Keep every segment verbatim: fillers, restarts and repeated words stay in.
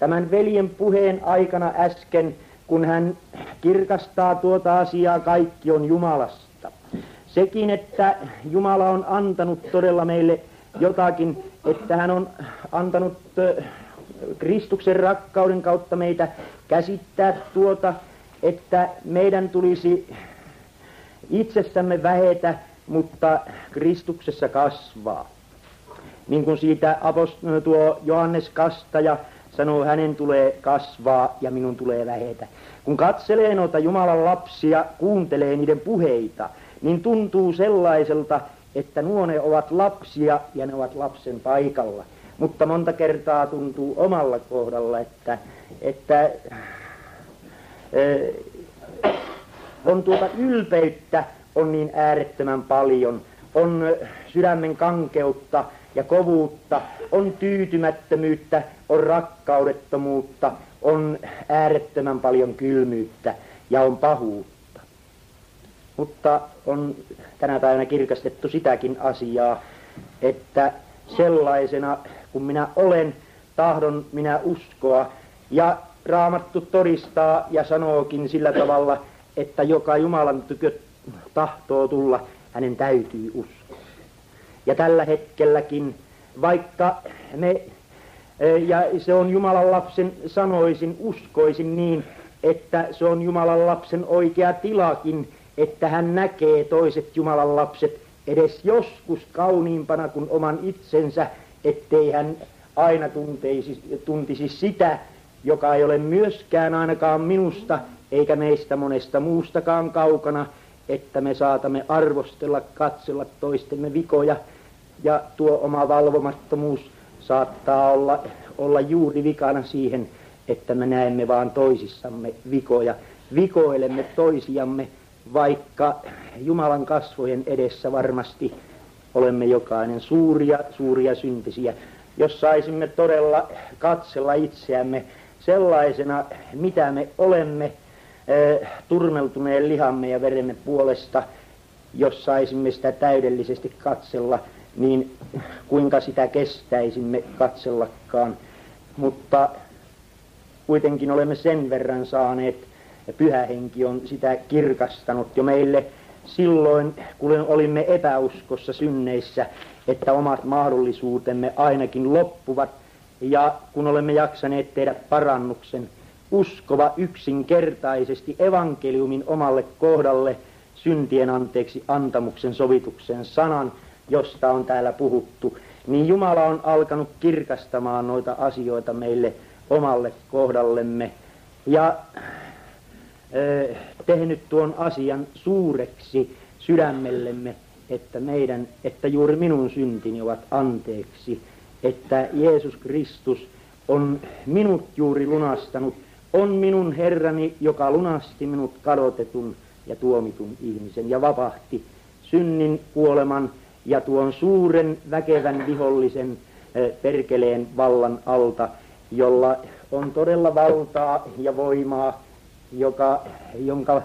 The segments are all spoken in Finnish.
tämän veljen puheen aikana äsken, kun hän kirkastaa tuota asiaa, kaikki on Jumalasta. Sekin, että Jumala on antanut todella meille jotakin, että hän on antanut Kristuksen rakkauden kautta meitä käsittää tuota, että meidän tulisi itsessämme vähetä, mutta Kristuksessa kasvaa. Niin kuin siitä apost- tuo Johannes Kastaja sanoo, hänen tulee kasvaa ja minun tulee vähetä. Kun katselee noita Jumalan lapsia, kuuntelee niiden puheita, niin tuntuu sellaiselta, että nuo ne ovat lapsia ja ne ovat lapsen paikalla. Mutta monta kertaa tuntuu omalla kohdalla, että, että äh, on tuota ylpeyttä, on niin äärettömän paljon, on sydämen kankeutta ja kovuutta, on tyytymättömyyttä, on rakkaudettomuutta, on äärettömän paljon kylmyyttä ja on pahuutta. Mutta on tänä päivänä kirkastettu sitäkin asiaa, että sellaisena kun minä olen, tahdon minä uskoa, ja Raamattu todistaa ja sanookin sillä tavalla, että joka Jumalan tykö tahtoo tulla, hänen täytyy uskoa. Ja tällä hetkelläkin, vaikka me, ja se on Jumalan lapsen, sanoisin, uskoisin niin, että se on Jumalan lapsen oikea tilakin, että hän näkee toiset Jumalan lapset edes joskus kauniimpana kuin oman itsensä, ettei hän aina tunteisi, tuntisi sitä, joka ei ole myöskään ainakaan minusta, eikä meistä monesta muustakaan kaukana, että me saatamme arvostella, katsella toistemme vikoja, ja tuo oma valvomattomuus saattaa olla, olla juuri vikana siihen, että me näemme vaan toisissamme vikoja. Vikoilemme toisiamme, vaikka Jumalan kasvojen edessä varmasti olemme jokainen suuria, suuria syntisiä. Jos saisimme todella katsella itseämme sellaisena, mitä me olemme, eh, turmeltuneen lihamme ja veremme puolesta, jos saisimme sitä täydellisesti katsella, niin kuinka sitä kestäisimme katsellakaan. Mutta kuitenkin olemme sen verran saaneet, ja Pyhä Henki on sitä kirkastanut jo meille silloin, kun olimme epäuskossa synneissä, että omat mahdollisuutemme ainakin loppuvat, ja kun olemme jaksaneet tehdä parannuksen, uskova yksinkertaisesti evankeliumin omalle kohdalle, syntien anteeksi antamuksen sovituksen sanan, josta on täällä puhuttu, niin Jumala on alkanut kirkastamaan noita asioita meille omalle kohdallemme ja ö, tehnyt tuon asian suureksi sydämellemme, että meidän, että juuri minun syntini ovat anteeksi, että Jeesus Kristus on minut juuri lunastanut, on minun Herrani, joka lunasti minut kadotetun ja tuomitun ihmisen ja vapahti synnin, kuoleman ja tuon suuren väkevän vihollisen eh, perkeleen vallan alta, jolla on todella valtaa ja voimaa, joka, jonka,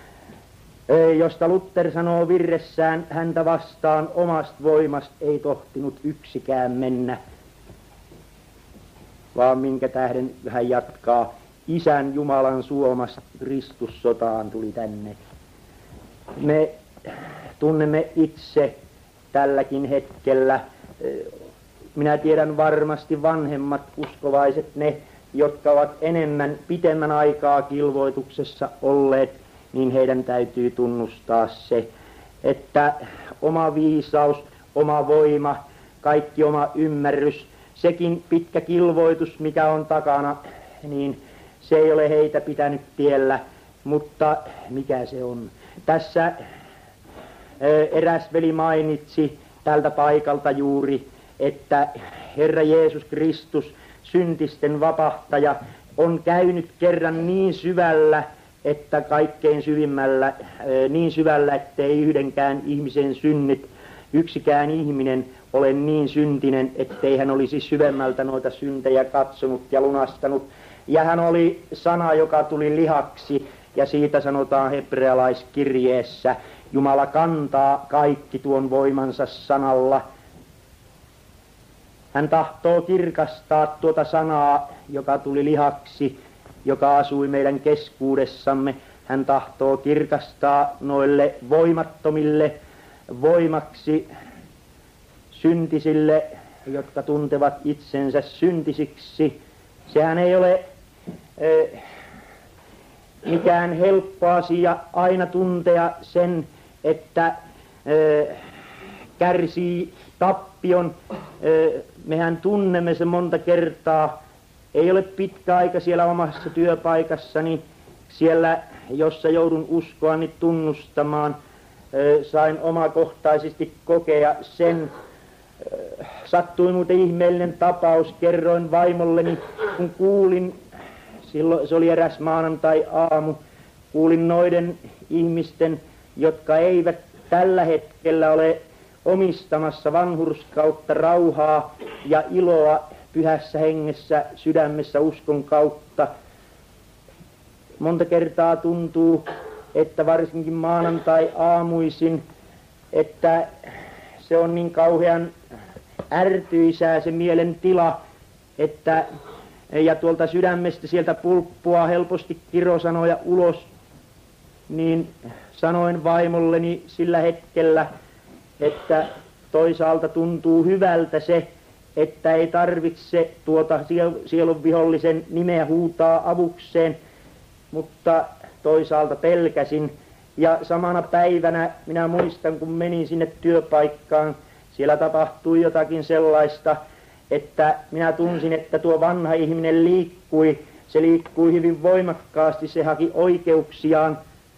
eh, josta Luther sanoo virressään, häntä vastaan omasta voimasta ei tohtinut yksikään mennä, vaan minkä tähden hän jatkaa, Isän Jumalan suomasta Kristus sotaan tuli tänne. Me tunnemme itse tälläkin hetkellä, minä tiedän varmasti vanhemmat uskovaiset, ne, jotka ovat enemmän, pitemmän aikaa kilvoituksessa olleet, niin heidän täytyy tunnustaa se, että oma viisaus, oma voima, kaikki oma ymmärrys, sekin pitkä kilvoitus, mikä on takana, niin se ei ole heitä pitänyt tiellä, mutta mikä se on? Tässä eräs veli mainitsi tältä paikalta juuri, että Herra Jeesus Kristus, syntisten vapahtaja, on käynyt kerran niin syvällä, että kaikkein syvimmällä, niin syvällä, ettei yhdenkään ihmisen synnit, yksikään ihminen ole niin syntinen, ettei hän olisi syvemmältä noita syntejä katsonut ja lunastanut. Ja hän oli sana, joka tuli lihaksi, ja siitä sanotaan hebrealaiskirjeessä, Jumala kantaa kaikki tuon voimansa sanalla. Hän tahtoo kirkastaa tuota sanaa, joka tuli lihaksi, joka asui meidän keskuudessamme. Hän tahtoo kirkastaa noille voimattomille voimaksi, syntisille, jotka tuntevat itsensä syntisiksi. Sehän ei ole eh, mikään helppo asia aina tuntea sen, että eh, kärsii tappion. Eh, mehän tunnemme sen monta kertaa. Ei ole pitkä aika siellä omassa työpaikassani, siellä jossa joudun uskoani tunnustamaan. Eh, sain omakohtaisesti kokea sen. Sattui muuten ihmeellinen tapaus, kerroin vaimolleni, kun kuulin, silloin se oli eräs maanantai-aamu, kuulin noiden ihmisten, jotka eivät tällä hetkellä ole omistamassa vanhurskautta, rauhaa ja iloa pyhässä hengessä, sydämessä, uskon kautta. Monta kertaa tuntuu, että varsinkin maanantai-aamuisin, että se on niin kauhean ärtyisää se mielen tila, että ja tuolta sydämestä sieltä pulppua helposti kirosanoja ulos, niin sanoin vaimolleni sillä hetkellä, että toisaalta tuntuu hyvältä se, että ei tarvitse tuota sielun vihollisen nimeä huutaa avukseen, mutta toisaalta pelkäsin. Ja samana päivänä minä muistan, kun menin sinne työpaikkaan, siellä tapahtui jotakin sellaista, että minä tunsin, että tuo vanha ihminen liikkui. Se liikkui hyvin voimakkaasti, se haki oikeuksiaan.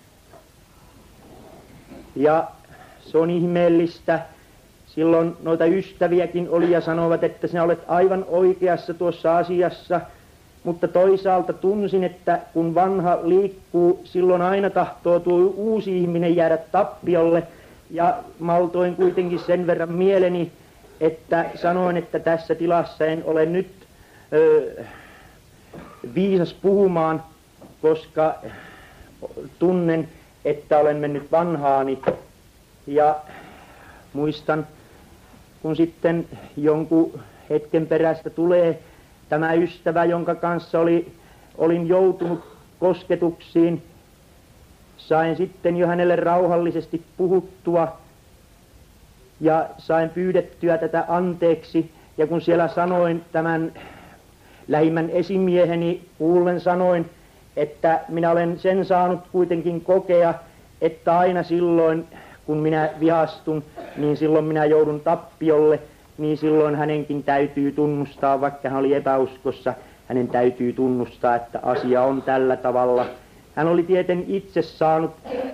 Ja se on ihmeellistä. Silloin noita ystäviäkin oli ja sanovat, että sinä olet aivan oikeassa tuossa asiassa. Mutta toisaalta tunsin, että kun vanha liikkuu, silloin aina tahtoo tuo uusi ihminen jäädä tappiolle. Ja maltoin kuitenkin sen verran mieleni, että sanoin, että tässä tilassa en ole nyt ö, viisas puhumaan, koska tunnen, että olen mennyt vanhaani. Ja muistan, kun sitten jonkun hetken perästä tulee tämä ystävä, jonka kanssa oli, olin joutunut kosketuksiin, sain sitten jo hänelle rauhallisesti puhuttua ja sain pyydettyä tätä anteeksi. Ja kun siellä sanoin tämän lähimmän esimieheni kuullen, sanoin, että minä olen sen saanut kuitenkin kokea, että aina silloin kun minä vihastun, niin silloin minä joudun tappiolle, niin silloin hänenkin täytyy tunnustaa, vaikka hän oli epäuskossa, hänen täytyy tunnustaa, että asia on tällä tavalla. Hän oli tieten itse saanut,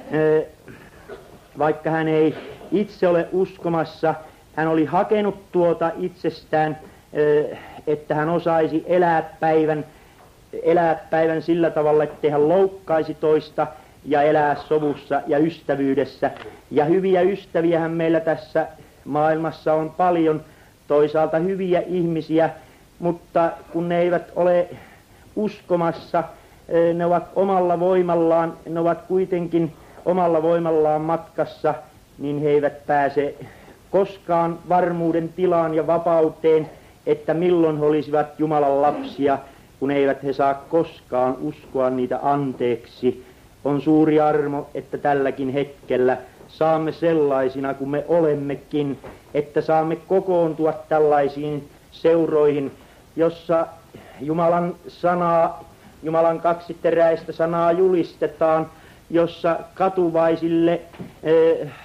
vaikka hän ei itse ole uskomassa, hän oli hakenut tuota itsestään, että hän osaisi elää päivän, elää päivän sillä tavalla, ettei hän loukkaisi toista ja elää sovussa ja ystävyydessä. Ja hyviä ystäviähän meillä tässä maailmassa on paljon, toisaalta hyviä ihmisiä, mutta kun ne eivät ole uskomassa, ne ovat omalla voimallaan, ne ovat kuitenkin omalla voimallaan matkassa, niin he eivät pääse koskaan varmuuden tilaan ja vapauteen, että milloin he olisivat Jumalan lapsia, kun eivät he saa koskaan uskoa niitä anteeksi. On suuri armo, että tälläkin hetkellä saamme sellaisina kuin me olemmekin, että saamme kokoontua tällaisiin seuroihin, jossa Jumalan sanaa, Jumalan kaksiteräistä sanaa julistetaan, jossa katuvaisille eh, eh,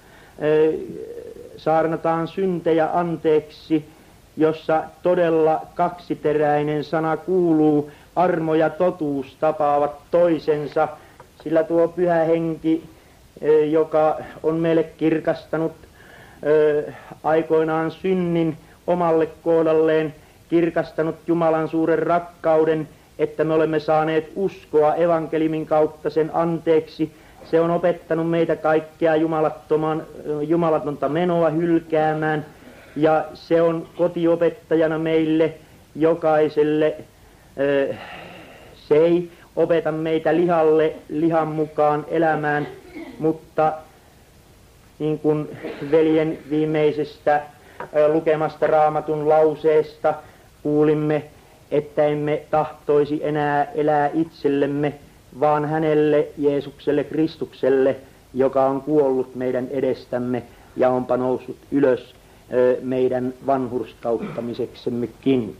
saarnataan syntejä anteeksi, jossa todella kaksiteräinen sana kuuluu, armo ja totuus tapaavat toisensa, sillä tuo pyhä henki, joka on meille kirkastanut aikoinaan synnin omalle kohdalleen, kirkastanut Jumalan suuren rakkauden, että me olemme saaneet uskoa evankeliumin kautta sen anteeksi. Se on opettanut meitä kaikkea jumalattoman, jumalatonta menoa hylkäämään, ja se on kotiopettajana meille jokaiselle. Se ei opeta meitä lihalle, lihan mukaan elämään, mutta niin kuin veljen viimeisestä lukemasta Raamatun lauseesta kuulimme, että emme tahtoisi enää elää itsellemme, vaan hänelle, Jeesukselle Kristukselle, joka on kuollut meidän edestämme ja onpa noussut ylös meidän vanhurskauttamiseksemmekin.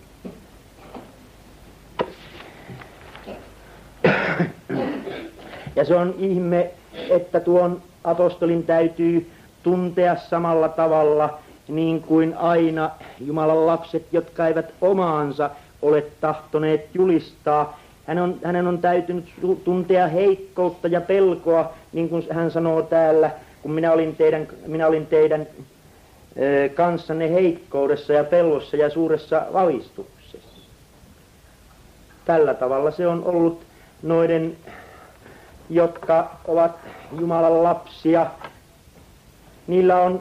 Ja se on ihme, että tuon apostolin täytyy tuntea samalla tavalla niin kuin aina Jumalan lapset, jotka eivät omaansa ole tahtoneet julistaa. Hän on, hänen on täytynyt tuntea heikkoutta ja pelkoa, niin kuin hän sanoo täällä, kun minä olin teidän, minä olin teidän ö, kanssanne heikkoudessa ja pelossa ja suuressa valistuksessa. Tällä tavalla se on ollut noiden, jotka ovat Jumalan lapsia. Niillä on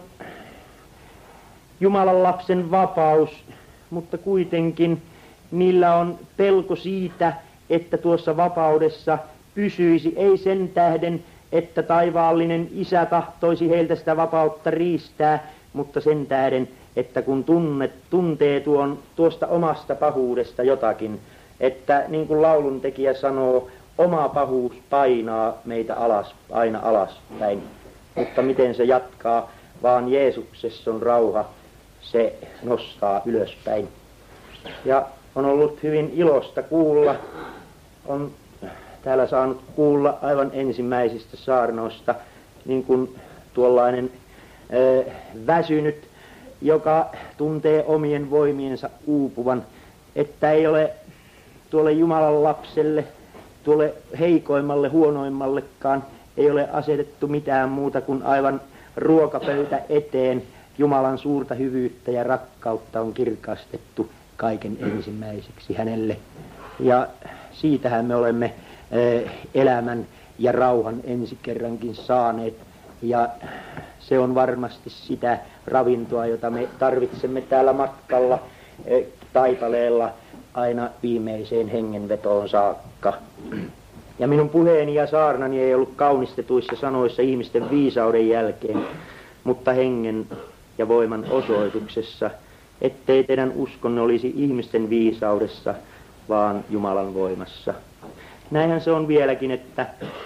Jumalan lapsen vapaus, mutta kuitenkin niillä on pelko siitä, että tuossa vapaudessa pysyisi, ei sen tähden, että taivaallinen Isä tahtoisi heiltä sitä vapautta riistää, mutta sen tähden, että kun tunnet, tuntee tuon, tuosta omasta pahuudesta jotakin, että niin kuin lauluntekijä sanoo, oma pahuus painaa meitä alas, aina alaspäin. Mutta miten se jatkaa, vaan Jeesuksessa on rauha, se nostaa ylöspäin. Ja on ollut hyvin ilosta kuulla, on täällä saanut kuulla aivan ensimmäisistä saarnoista, niin kuin tuollainen ö, väsynyt, joka tuntee omien voimiensa uupuvan, että ei ole tuolle Jumalan lapselle, tuolle heikoimmalle, huonoimmallekaan, ei ole asetettu mitään muuta kuin aivan ruokapöytä eteen. Jumalan suurta hyvyyttä ja rakkautta on kirkastettu kaiken ensimmäiseksi hänelle. Ja siitähän me olemme elämän ja rauhan ensi kerrankin saaneet. Ja se on varmasti sitä ravintoa, jota me tarvitsemme täällä matkalla taipaleella aina viimeiseen hengenvetoon saakka. Ja minun puheeni ja saarnani ei ollut kaunistetuissa sanoissa ihmisten viisauden jälkeen, mutta hengen ja voiman osoituksessa, ettei teidän uskonne olisi ihmisten viisaudessa, vaan Jumalan voimassa. Näinhän se on vieläkin, että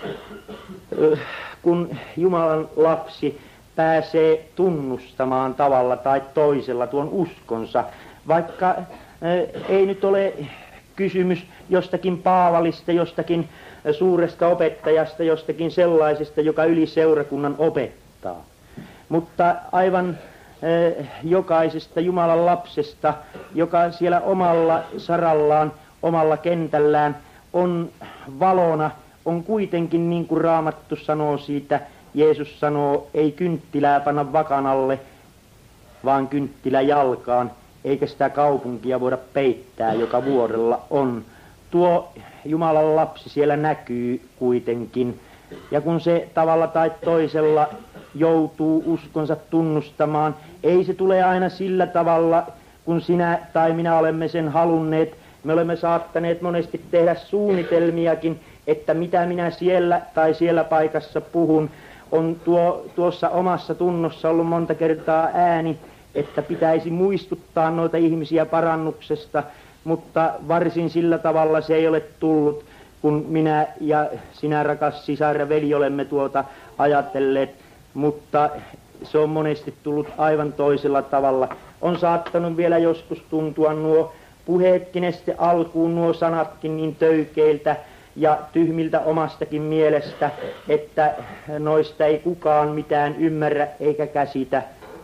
kun Jumalan lapsi pääsee tunnustamaan tavalla tai toisella tuon uskonsa, vaikka ei nyt ole kysymys jostakin Paavalista, jostakin suuresta opettajasta, jostakin sellaisesta, joka yli seurakunnan opettaa. Mutta aivan eh, jokaisesta Jumalan lapsesta, joka siellä omalla sarallaan, omalla kentällään on valona, on kuitenkin niin kuin Raamattu sanoo siitä, Jeesus sanoo, ei kynttilää panna vakan alle, vaan kynttilä jalkaan, eikä sitä kaupunkia voida peittää, joka vuorella on. Tuo Jumalan lapsi siellä näkyy kuitenkin, ja kun se tavalla tai toisella joutuu uskonsa tunnustamaan, ei se tule aina sillä tavalla, kun sinä tai minä olemme sen halunneet. Me olemme saattaneet monesti tehdä suunnitelmiakin, että mitä minä siellä tai siellä paikassa puhun. On tuo, tuossa omassa tunnossa ollut monta kertaa ääni, että pitäisi muistuttaa noita ihmisiä parannuksesta, mutta varsin sillä tavalla se ei ole tullut, kun minä ja sinä, rakas sisar ja veli, olemme tuota ajatelleet, mutta se on monesti tullut aivan toisella tavalla. On saattanut vielä joskus tuntua nuo puheetkin sitten alkuun, nuo sanatkin niin töykeiltä ja tyhmiltä omastakin mielestä, että noista ei kukaan mitään ymmärrä eikä käsitä.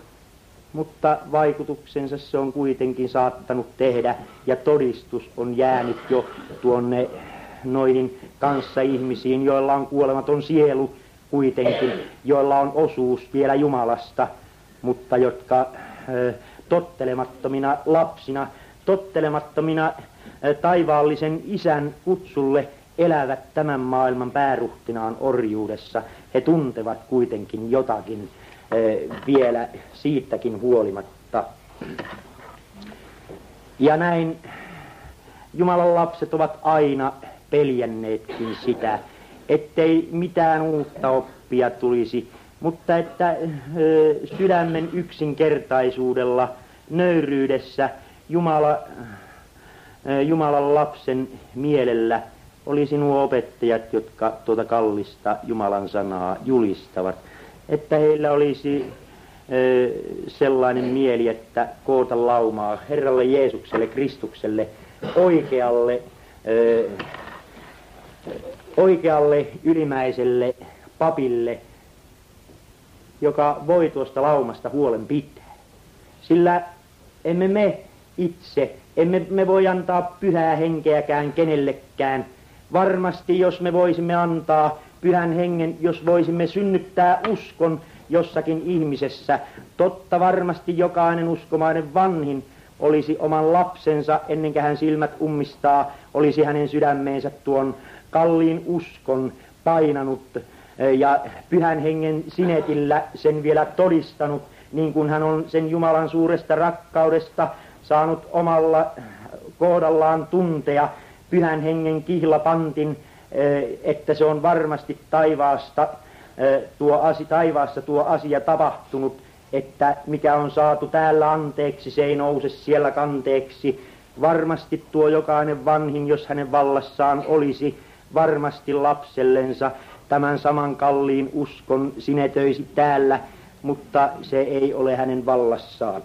Mutta vaikutuksensa se on kuitenkin saattanut tehdä, ja todistus on jäänyt jo tuonne noihin kanssa ihmisiin, joilla on kuolematon sielu kuitenkin, joilla on osuus vielä Jumalasta, mutta jotka ö, tottelemattomina lapsina, tottelemattomina ö, taivaallisen Isän kutsulle elävät tämän maailman pääruhtinaan orjuudessa. He tuntevat kuitenkin jotakin vielä siitäkin huolimatta. Ja näin Jumalan lapset ovat aina peljänneetkin sitä, ettei mitään uutta oppia tulisi mutta että sydämen yksinkertaisuudella, nöyryydessä, Jumala, Jumalan lapsen mielellä olisi nuo opettajat, jotka tuota kallista Jumalan sanaa julistavat, että heillä olisi sellainen mieli, että koota laumaa Herralle Jeesukselle, Kristukselle, oikealle, oikealle ylimäiselle papille, joka voi tuosta laumasta huolen pitää. Sillä emme me itse, emme me voi antaa pyhää henkeäkään kenellekään. Varmasti jos me voisimme antaa pyhän hengen, jos voisimme synnyttää uskon jossakin ihmisessä, totta varmasti jokainen uskomainen vanhin olisi oman lapsensa, ennen kuin hän silmät ummistaa, olisi hänen sydämeensä tuon kalliin uskon painanut ja pyhän hengen sinetillä sen vielä todistanut, niin kuin hän on sen Jumalan suuresta rakkaudesta saanut omalla kohdallaan tuntea pyhän hengen kihlapantin, että se on varmasti taivaasta tuo asia, taivaassa tuo asia tapahtunut, että mikä on saatu täällä anteeksi, se ei nouse siellä kanteeksi. Varmasti tuo jokainen vanhin, jos hänen vallassaan olisi, varmasti lapsellensa tämän saman kalliin uskon sinetöisi täällä, mutta se ei ole hänen vallassaan.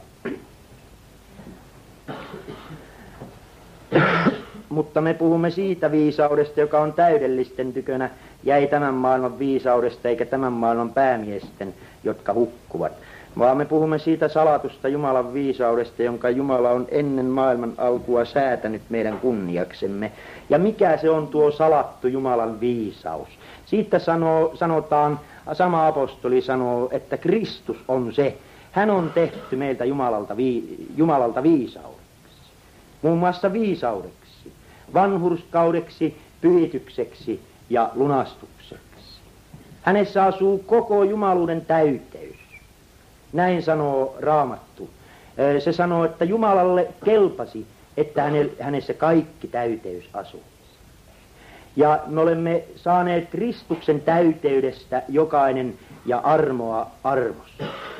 Mutta me puhumme siitä viisaudesta, joka on täydellisten tykönä, ja ei tämän maailman viisaudesta eikä tämän maailman päämiesten, jotka hukkuvat. Vaan me puhumme siitä salatusta Jumalan viisaudesta, jonka Jumala on ennen maailman alkua säätänyt meidän kunniaksemme. Ja mikä se on tuo salattu Jumalan viisaus? Siitä sanoo, sanotaan, sama apostoli sanoo, että Kristus on se. Hän on tehty meiltä Jumalalta, vi, Jumalalta viisaudeksi. Muun muassa viisaudeksi, vanhurskaudeksi, pyhitykseksi ja lunastukseksi. Hänessä asuu koko jumaluuden täyteys. Näin sanoo Raamattu. Se sanoo, että Jumalalle kelpasi, että hänessä kaikki täyteys asuu. Ja me olemme saaneet Kristuksen täyteydestä jokainen ja armoa armosta.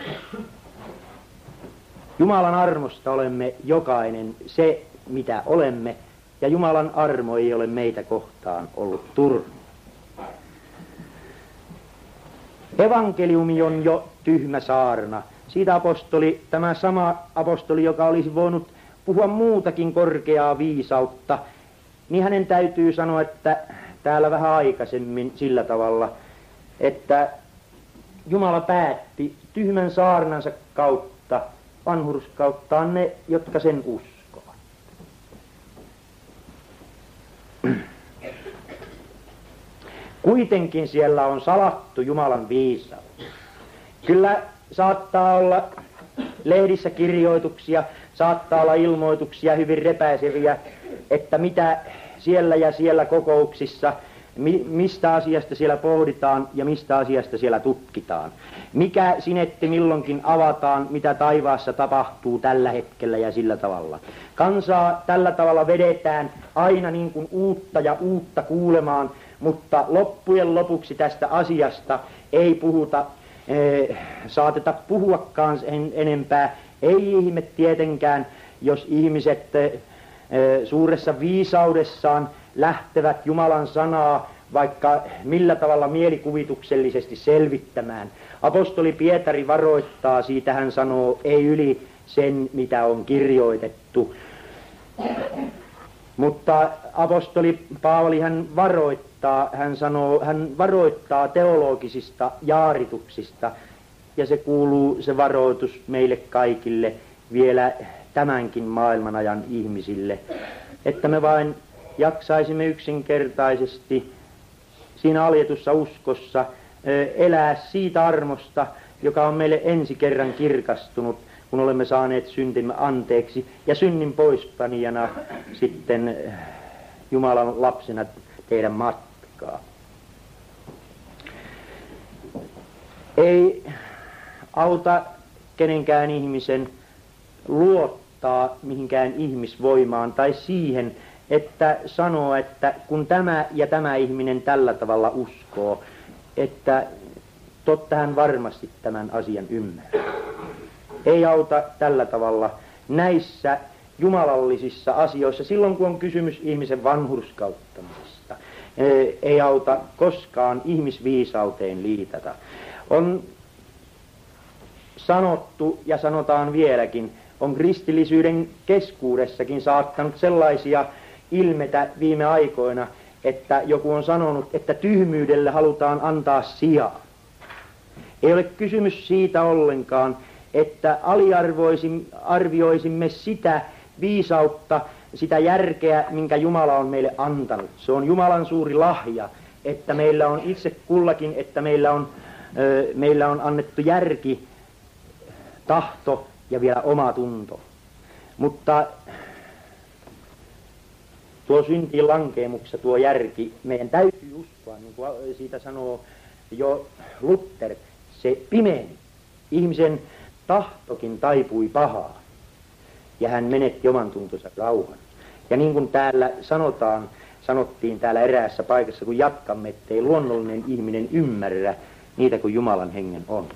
Jumalan armosta olemme jokainen se, mitä olemme, ja Jumalan armo ei ole meitä kohtaan ollut turha. Evankeliumi on jo tyhmä saarna. Siitä apostoli, tämä sama apostoli, joka olisi voinut puhua muutakin korkeaa viisautta, niin hänen täytyy sanoa, että täällä vähän aikaisemmin sillä tavalla, että Jumala päätti tyhmän saarnansa kautta vanhurskauttaa ne, jotka sen uskovat. Kuitenkin siellä on salattu Jumalan viisaus. Kyllä saattaa olla lehdissä kirjoituksia, saattaa olla ilmoituksia hyvin repäiseviä, että mitä siellä ja siellä kokouksissa, mi, mistä asiasta siellä pohditaan ja mistä asiasta siellä tutkitaan. Mikä sinetti milloinkin avataan, mitä taivaassa tapahtuu tällä hetkellä ja sillä tavalla. Kansaa tällä tavalla vedetään aina niin kuin uutta ja uutta kuulemaan, mutta loppujen lopuksi tästä asiasta ei puhuta, eh, saateta puhuakaan en, enempää. Ei ihme tietenkään, jos ihmiset eh, suuressa viisaudessaan lähtevät Jumalan sanaa vaikka millä tavalla mielikuvituksellisesti selvittämään. Apostoli Pietari varoittaa, siitä hän sanoo, ei yli sen, mitä on kirjoitettu. Mutta apostoli Paavali hän varoittaa, hän sanoo, hän varoittaa teologisista jaarituksista, ja se kuuluu se varoitus meille kaikille vielä tämänkin maailmanajan ihmisille, että me vain jaksaisimme yksinkertaisesti siinä aljetussa uskossa elää siitä armosta, joka on meille ensi kerran kirkastunut, kun olemme saaneet syntimme anteeksi ja synnin poispanijana sitten Jumalan lapsena teidän matkaa. Ei auta kenenkään ihmisen luottaa mihinkään ihmisvoimaan tai siihen, että sanoo, että kun tämä ja tämä ihminen tällä tavalla uskoo, että totta hän varmasti tämän asian ymmärrää. Ei auta tällä tavalla näissä jumalallisissa asioissa, silloin kun on kysymys ihmisen vanhurskauttamisesta. Ei auta koskaan ihmisviisauteen liitata. On sanottu ja sanotaan vieläkin, on kristillisyyden keskuudessakin saattanut sellaisia ilmetä viime aikoina, että joku on sanonut, että tyhmyydelle halutaan antaa sijaa. Ei ole kysymys siitä ollenkaan, että aliarvioisimme sitä viisautta, sitä järkeä, minkä Jumala on meille antanut. Se on Jumalan suuri lahja, että meillä on itse kullakin, että meillä on, ö, meillä on annettu järki, tahto ja vielä oma tunto. Mutta tuo syntiin lankeemuksessa tuo järki, meidän täytyy uskoa, niin kuin siitä sanoo jo Luther, se pimeeni. Ihmisen tahtokin taipui pahaa ja hän menetti oman tuntonsa rauhan. Ja niin kuin täällä sanotaan, sanottiin täällä eräässä paikassa, kun jatkamme, ettei luonnollinen ihminen ymmärrä niitä kuin Jumalan hengen on.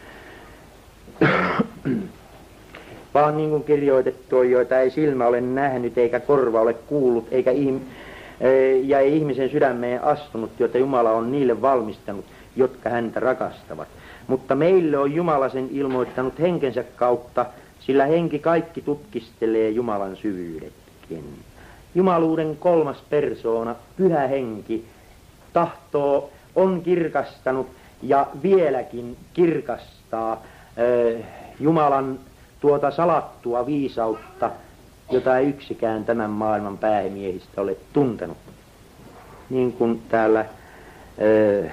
Vaan niin kuin kirjoitettu on, joita ei silmä ole nähnyt, eikä korva ole kuullut, eikä ihm- ja ei ihmisen sydämeen astunut, joita Jumala on niille valmistanut, jotka häntä rakastavat. Mutta meille on Jumala sen ilmoittanut henkensä kautta, sillä henki kaikki tutkistelee Jumalan syvyydetkin. Jumaluuden kolmas persoona, pyhä henki, tahtoo, on kirkastanut ja vieläkin kirkastaa äh, Jumalan tuota salattua viisautta, jota ei yksikään tämän maailman päämiehistä ole tuntenut. Niin kuin täällä, äh,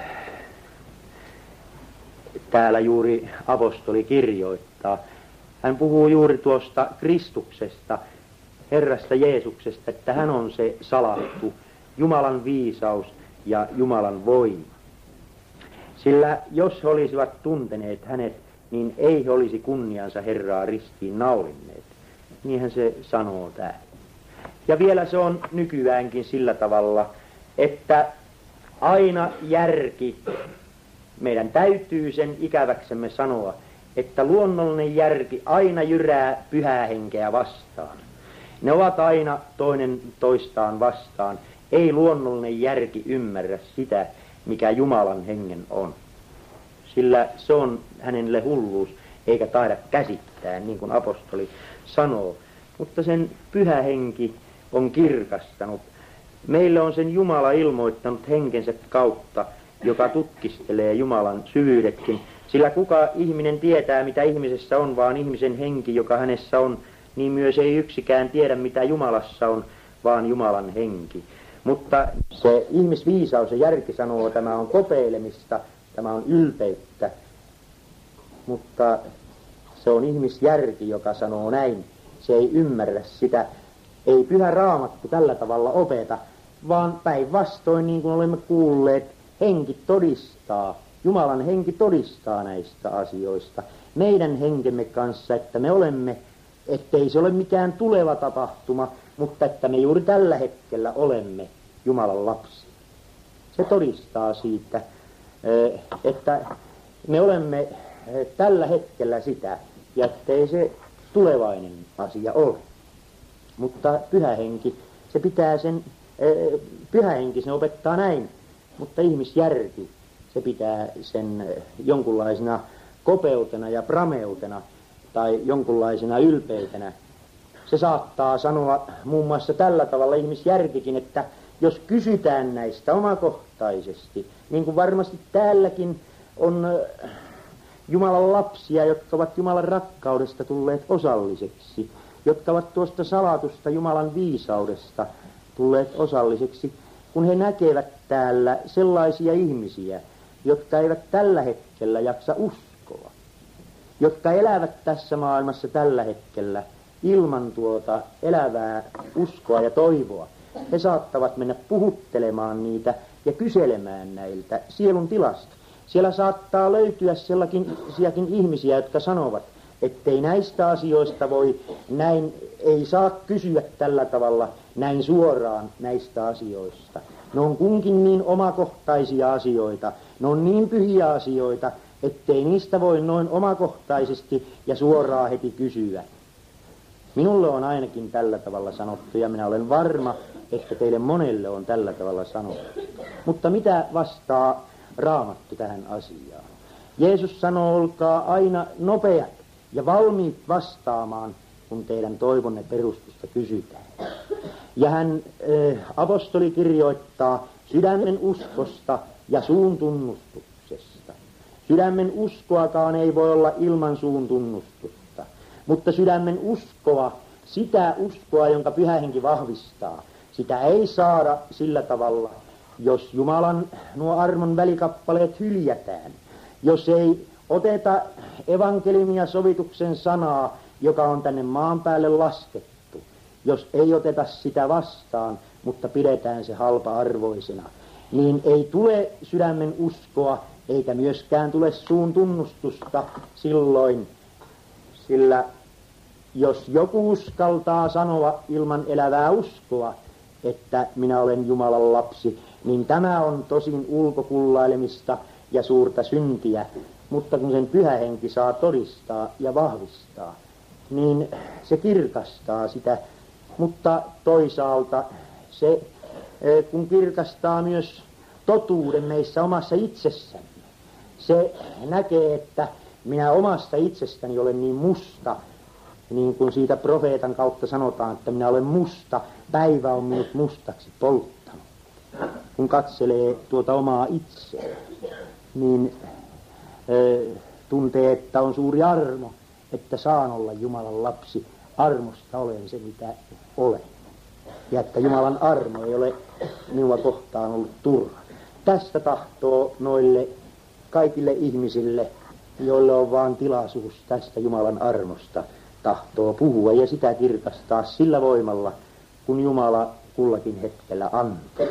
täällä juuri apostoli kirjoittaa. Hän puhuu juuri tuosta Kristuksesta, Herrasta Jeesuksesta, että hän on se salattu, Jumalan viisaus ja Jumalan voima. Sillä jos he olisivat tunteneet hänet, niin ei he olisi kunniansa Herraa ristiin naulinneet. Niinhän se sanoo täällä. Ja vielä se on nykyäänkin sillä tavalla, että aina järki, meidän täytyy sen ikäväksemme sanoa, että luonnollinen järki aina jyrää pyhää henkeä vastaan. Ne ovat aina toinen toistaan vastaan. Ei luonnollinen järki ymmärrä sitä, mikä Jumalan hengen on. Sillä se on hänelle hulluus, eikä taida käsittää, niin kuin apostoli sanoo. Mutta sen pyhä henki on kirkastanut. Meille on sen Jumala ilmoittanut henkensä kautta, joka tutkistelee Jumalan syvyydetkin. Sillä kuka ihminen tietää, mitä ihmisessä on, vaan ihmisen henki, joka hänessä on, niin myös ei yksikään tiedä, mitä Jumalassa on, vaan Jumalan henki. Mutta se ihmisviisaus ja järki sanoo, että tämä on kopeilemista, tämä on ylpeyttä. Mutta se on ihmisjärki, joka sanoo näin. Se ei ymmärrä sitä. Ei Pyhä Raamattu tällä tavalla opeta, vaan päinvastoin, niin kuin olemme kuulleet, henki todistaa. Jumalan henki todistaa näistä asioista meidän henkemme kanssa, että me olemme, ettei se ole mikään tuleva tapahtuma, mutta että me juuri tällä hetkellä olemme Jumalan lapsia. Se todistaa siitä, että me olemme tällä hetkellä sitä, ja ettei se tulevainen asia ole. Mutta pyhä henki, se pitää sen, pyhä henki se opettaa näin, mutta ihmisjärki, se pitää sen jonkunlaisena kopeutena ja prameutena tai jonkunlaisena ylpeytenä. Se saattaa sanoa muun muassa tällä tavalla ihmisjärkikin, että jos kysytään näistä omakohtaisesti, niin kuin varmasti täälläkin on Jumalan lapsia, jotka ovat Jumalan rakkaudesta tulleet osalliseksi, jotka ovat tuosta salatusta Jumalan viisaudesta tulleet osalliseksi, kun he näkevät täällä sellaisia ihmisiä, jotka eivät tällä hetkellä jaksa uskoa, jotka elävät tässä maailmassa tällä hetkellä ilman tuota elävää uskoa ja toivoa. He saattavat mennä puhuttelemaan niitä ja kyselemään näiltä sielun tilasta. Siellä saattaa löytyä sellaisiakin ihmisiä, jotka sanovat, ettei näistä asioista voi näin, ei saa kysyä tällä tavalla näin suoraan näistä asioista. Ne on kunkin niin omakohtaisia asioita, ne on niin pyhiä asioita, ettei niistä voi noin omakohtaisesti ja suoraan heti kysyä. Minulle on ainakin tällä tavalla sanottu, ja minä olen varma, että teille monelle on tällä tavalla sanottu. Mutta mitä vastaa Raamattu tähän asiaan? Jeesus sanoo, olkaa aina nopeat ja valmiit vastaamaan, kun teidän toivonne perustusta kysytään. Ja hän, äh, apostoli kirjoittaa sydämen uskosta ja suun tunnustuksesta. Sydämen uskoakaan ei voi olla ilman suun tunnustusta, mutta sydämen uskoa, sitä uskoa, jonka Pyhä Henki vahvistaa, sitä ei saada sillä tavalla, jos Jumalan nuo armon välikappaleet hyljätään, jos ei oteta evankeliumia sovituksen sanaa, joka on tänne maan päälle laskettu, jos ei oteta sitä vastaan, mutta pidetään se halpa-arvoisena, niin ei tule sydämen uskoa, eikä myöskään tule suun tunnustusta silloin, sillä jos joku uskaltaa sanoa ilman elävää uskoa, että minä olen Jumalan lapsi, niin tämä on tosin ulkokullailemista ja suurta syntiä, mutta kun sen Pyhä Henki saa todistaa ja vahvistaa, niin se kirkastaa sitä, mutta toisaalta se, kun kirkastaa myös totuuden meissä omassa itsessämme, se näkee, että minä omasta itsestäni olen niin musta, niin kuin siitä profeetan kautta sanotaan, että minä olen musta, päivä on minut mustaksi polttanut. Kun katselee tuota omaa itseään, niin ö, tuntee, että on suuri armo, että saan olla Jumalan lapsi. Armosta olen se, mitä olen. Ja että Jumalan armo ei ole minua kohtaan ollut turha. Tästä tahtoo noille kaikille ihmisille, joille on vaan tilaisuus tästä Jumalan armosta, tahtoo puhua ja sitä kirkastaa sillä voimalla, kun Jumala kullakin hetkellä antaa.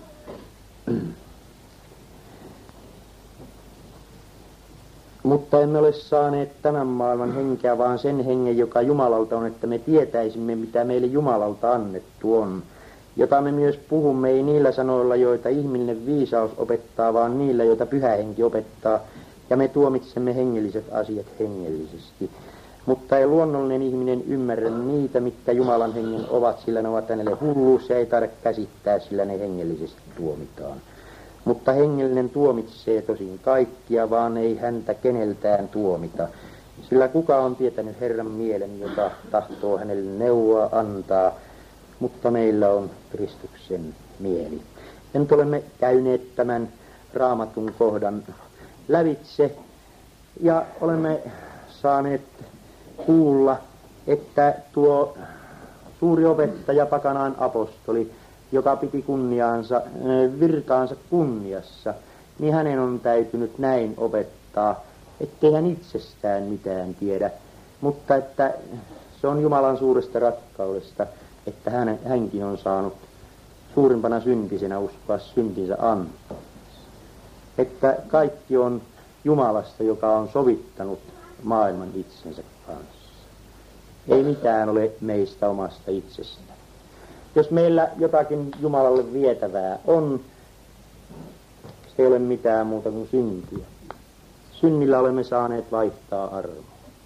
Mutta emme ole saaneet tämän maailman henkeä, vaan sen hengen, joka Jumalalta on, että me tietäisimme, mitä meille Jumalalta annettu on. Jota me myös puhumme, ei niillä sanoilla, joita ihminen viisaus opettaa, vaan niillä, joita Pyhä Henki opettaa, ja me tuomitsemme hengelliset asiat hengellisesti. Mutta ei luonnollinen ihminen ymmärrä niitä, mitkä Jumalan hengen ovat, sillä ne ovat hänelle hulluus ja ei tarvitse käsittää, sillä ne hengellisesti tuomitaan. Mutta hengellinen tuomitsee tosin kaikkia, vaan ei häntä keneltään tuomita. Sillä kuka on tietänyt Herran mielen, jota tahtoo hänelle neuvoa antaa, mutta meillä on Kristuksen mieli. Ja nyt olemme käyneet tämän Raamatun kohdan lävitse ja olemme saaneet kuulla, että tuo suuri opettaja, Pakanaan apostoli, joka piti kunniaansa, virkaansa kunniassa, niin hänen on täytynyt näin opettaa, ettei hän itsestään mitään tiedä, mutta että se on Jumalan suuresta rakkaudesta, että hän, hänkin on saanut suurimpana syntisenä uskoa syntinsä antaa. Että kaikki on Jumalasta, joka on sovittanut maailman itsensä kanssa. Ei mitään ole meistä omasta itsestä. Jos meillä jotakin Jumalalle vietävää on, se ei ole mitään muuta kuin syntiä. Synnillä olemme saaneet vaihtaa armoa.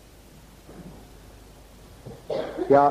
Ja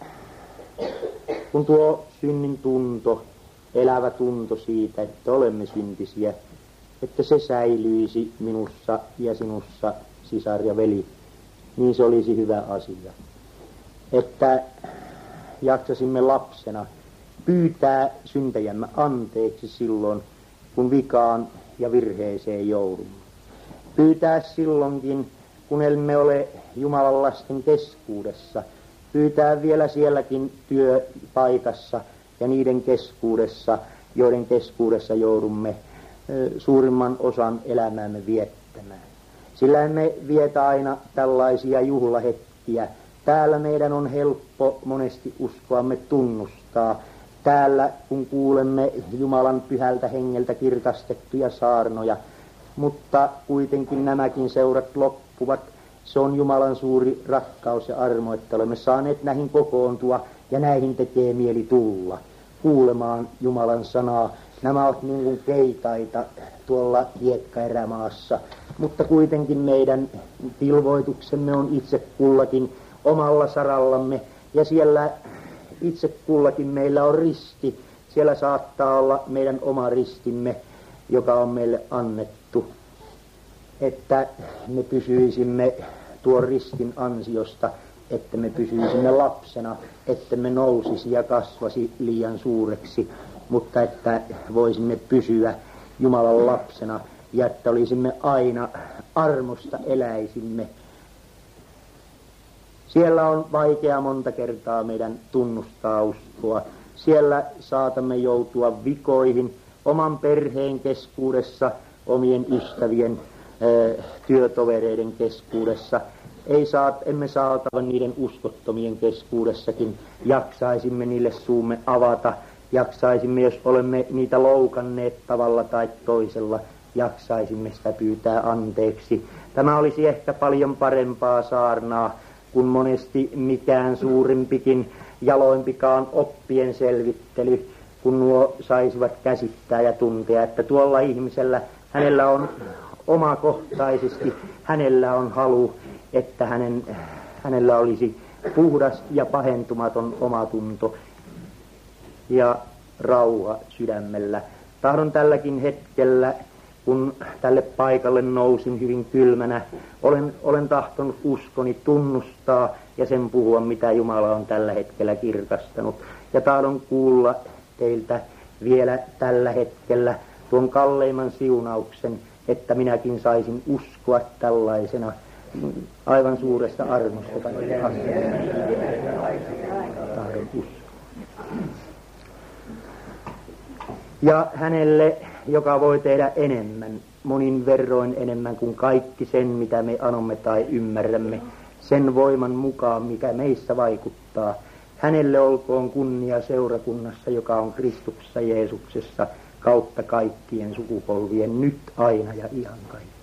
kun tuo synnin tunto, elävä tunto siitä, että olemme syntisiä, että se säilyisi minussa ja sinussa, sisar ja veli, niin se olisi hyvä asia. Että jaksasimme lapsena pyytää syntäjämme anteeksi silloin, kun vikaan ja virheeseen joudumme. Pyytää silloinkin, kun emme ole Jumalan lasten keskuudessa. Pyytää vielä sielläkin työpaikassa ja niiden keskuudessa, joiden keskuudessa joudumme suurimman osan elämäämme viettämään. Sillä emme vietä aina tällaisia juhlahetkiä. Täällä meidän on helppo monesti uskoamme tunnustaa. Täällä kun kuulemme Jumalan pyhältä hengeltä kirkastettuja saarnoja, mutta kuitenkin nämäkin seurat loppuvat. Se on Jumalan suuri rakkaus ja armo, että olemme saaneet näihin kokoontua ja näihin tekee mieli tulla kuulemaan Jumalan sanaa. Nämä ovat niin kuin keitaita tuolla hiekkaerämaassa, mutta kuitenkin meidän tilvoituksemme on itse kullakin omalla sarallamme, ja siellä itse kullakin meillä on risti. Siellä saattaa olla meidän oma ristimme, joka on meille annettu, että me pysyisimme tuon ristin ansiosta, että me pysyisimme lapsena, että me nousisi ja kasvasi liian suureksi, mutta että voisimme pysyä Jumalan lapsena ja että olisimme aina armosta eläisimme. Siellä on vaikea monta kertaa meidän tunnustaa uskoa. Siellä saatamme joutua vikoihin oman perheen keskuudessa, omien ystävien, ö, työtovereiden keskuudessa. Ei saat, emme saatava niiden uskottomien keskuudessakin. Jaksaisimme niille suumme avata. Jaksaisimme, jos olemme niitä loukanneet tavalla tai toisella, jaksaisimme sitä pyytää anteeksi. Tämä olisi ehkä paljon parempaa saarnaa kuin monesti mikään suurempikin, jaloimpikaan oppien selvittely, kun nuo saisivat käsittää ja tuntea, että tuolla ihmisellä, hänellä on omakohtaisesti, hänellä on halu, että hänen, hänellä olisi puhdas ja pahentumaton omatunto ja rauha sydämellä. Tahdon tälläkin hetkellä, kun tälle paikalle nousin hyvin kylmänä, olen, olen tahtonut uskoni tunnustaa ja sen puhua, mitä Jumala on tällä hetkellä kirkastanut. Ja tahdon kuulla teiltä vielä tällä hetkellä tuon kalleimman siunauksen, että minäkin saisin uskoa tällaisena aivan suuresta armosta. Tahdon uskoa. Ja hänelle, joka voi tehdä enemmän, monin verroin enemmän kuin kaikki sen, mitä me anomme tai ymmärrämme, sen voiman mukaan, mikä meissä vaikuttaa. Hänelle olkoon kunnia seurakunnassa, joka on Kristuksessa Jeesuksessa, kautta kaikkien sukupolvien, nyt, aina ja ihan kaikki.